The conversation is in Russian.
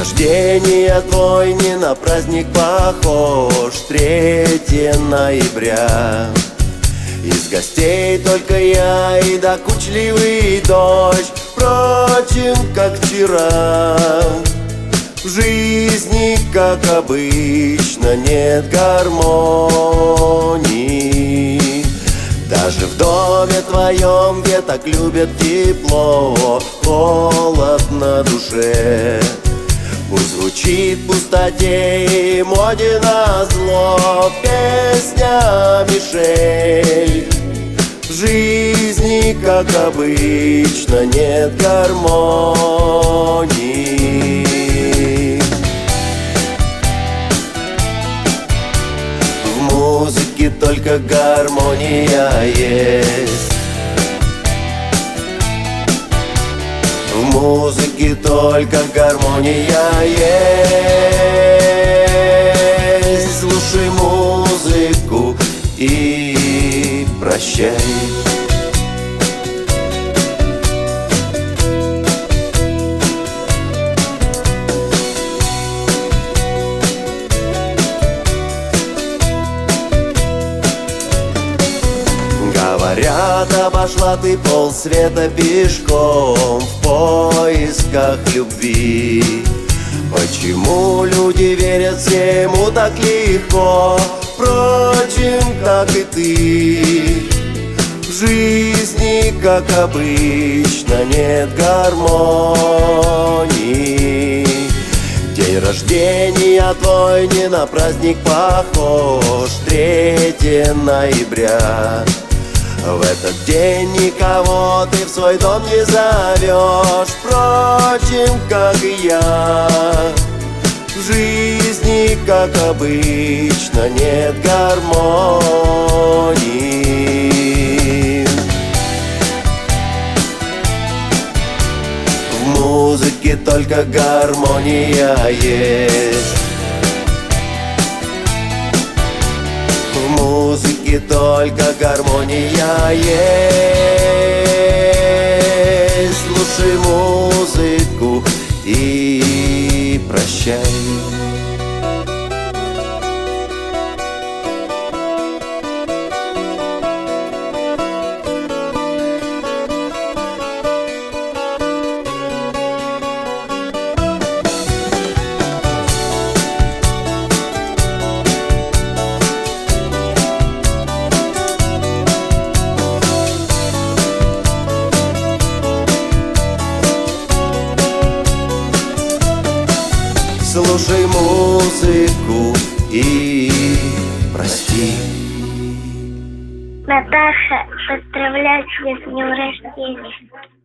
рождения твой не на праздник похож. 3 ноября. Из гостей только я и докучливый дождь. Впрочем, как вчера, в жизни, как обычно, нет гармонии. Даже в доме твоем, где так любят тепло, холод на душе. Пусть звучит в пустоте и моде назло песня Мишель. В жизни, как обычно, нет гармонии. В музыке только гармония есть. В музыке только гармония есть. Слушай музыку и прощай. Говорят, обошла ты полсвета пешком в поисках любви. Почему люди верят всему так легко? Впрочем, как и ты, в жизни, как обычно, нет гармонии. День рождения твой не на праздник похож. 3 ноября. В этот день никого ты в свой дом не зовешь. Впрочем, как и я, в жизни, как обычно, нет гармонии. В музыке только гармония есть. В музыке только гармония есть. Слушай музыку и прощай. Слушай музыку и прости. Наташа, поздравляю тебя с днем рождения.